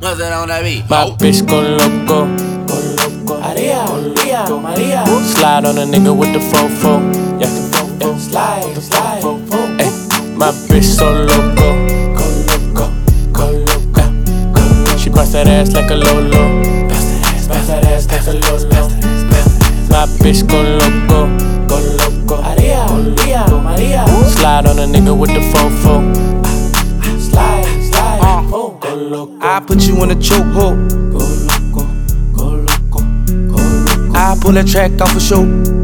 nothing on that beat. My bitch go loco. Maria, Maria. Slide on a nigga with the fofo. Yeah. Slide. Ay, my bitch so loco. Go loco. She bust that ass like a Lolo. Bust that ass like a Lolo. My bitch go loco. Maria, Maria. Slide on a nigga with the fofo. Slide. Go loco. I put you in a chokehold. Go loco. I pull that track off for show.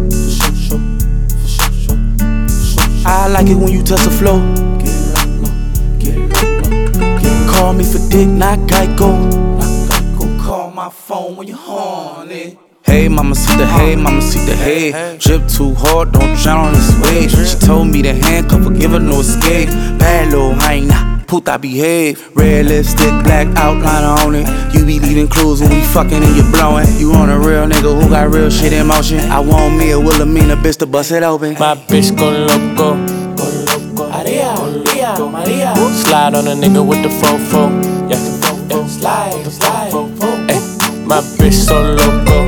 I like it when you touch the floor. Get low. Call me for dick, not Geico. Call my phone when you're horny. Hey, mamacita, hey. Drip too hard, don't drown on this wave. She told me to handcuff her, give her no escape. Bad little hyena, puta behave. Red lipstick, black outliner on it. You be leaving clues when we fucking and you blowing. You on a real nigga who got real shit in motion. I want me a Wilhelmina bitch to bust it open. My bitch go loco. Maria. Slide on a nigga with the fofo. Yeah. Slide. Ay, my bitch so loco.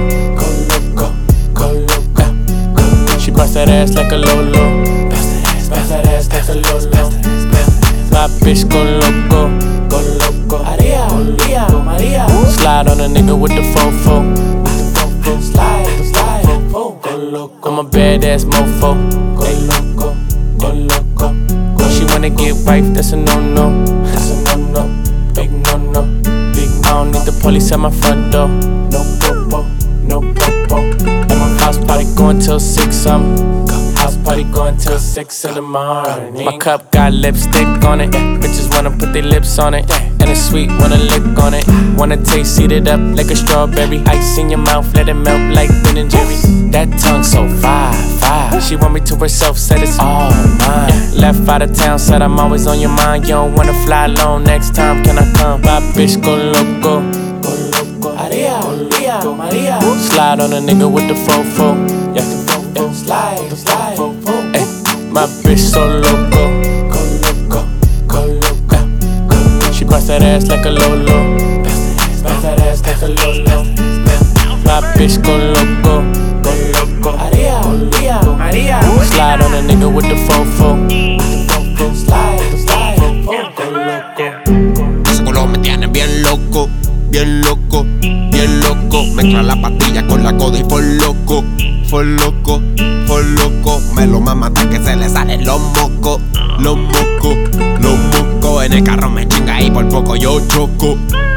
She bust that ass like a Lolo. Bust that ass like a Lolo. My bitch go loco. Maria. Slide on a nigga with the fofo. Slide. Go loco. I'm a badass mofo. Go loco. When she wanna get wife, that's a no-no. That's a no-no. Big no-no. I don't need the police at my front door. No popo. At my house party going till 6 House party going till 6 in the morning. My cup got lipstick on it. Bitches wanna put their lips on it. And it's sweet, wanna lick on it. Wanna taste, eat it up like a strawberry. Ice in your mouth, let it melt like Ben and Jerry's. That tongue so fire. She want me to herself, said it's all mine. Left out of town, said I'm always on your mind. You don't wanna fly alone, next time can I come? My bitch go loco. Maria. Slide on a nigga with the fofo. Yeah. Slide. Ay, my bitch so loco. She bust that ass like a Lolo. Bust that ass like a Lolo. My bitch go loco. Maria. Slide on a nigga with the fofo. Slide. Go loco. Ese culo me tiene bien loco. Mezcla la pastilla con la coda y for loco. Me lo mama hasta que se le salen los mocos. En el carro me chinga y por poco yo choco.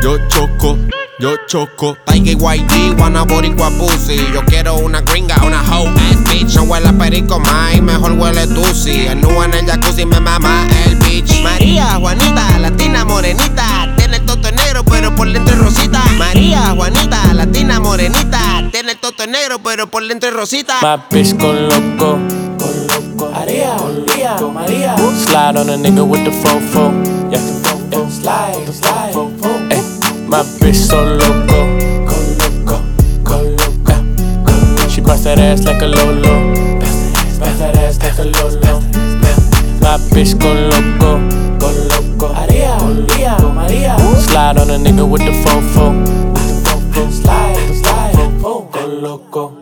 Tiger YG, wanna boricua pussy. Yo quiero una gringa, una hoe ass bitch. No huele a perico más, mejor huele tusi. El nu en el jacuzzi me mama el bitch. María, Juanita, latina morenita. Tiene el toto negro pero por dentro es rosita. María, Juanita, latina morenita. Tiene el toto negro pero por dentro es rosita. My bitch go loco. Maria. Slide on a nigga with the fofo. Yeah. Slide. Ay, my bitch so loco. She bust that ass like a Lolo. Bust that ass like a Lolo. My bitch go loco. Maria. Slide on a nigga with the fofo. Slide. Go loco.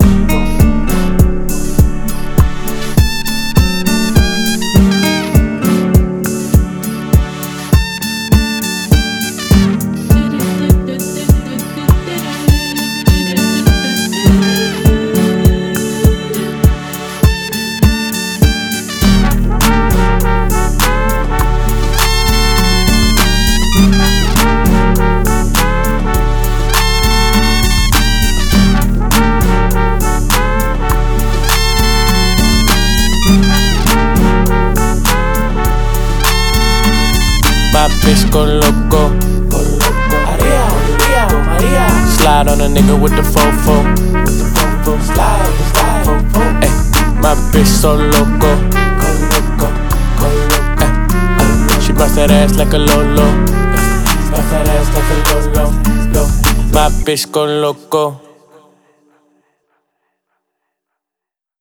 My bitch go loco. Maria. Slide on a nigga with the fofo. Slide. Ay, my bitch so loco. Ay, she bust that ass like a Lolo. Bust that ass like a Lolo. My bitch go loco.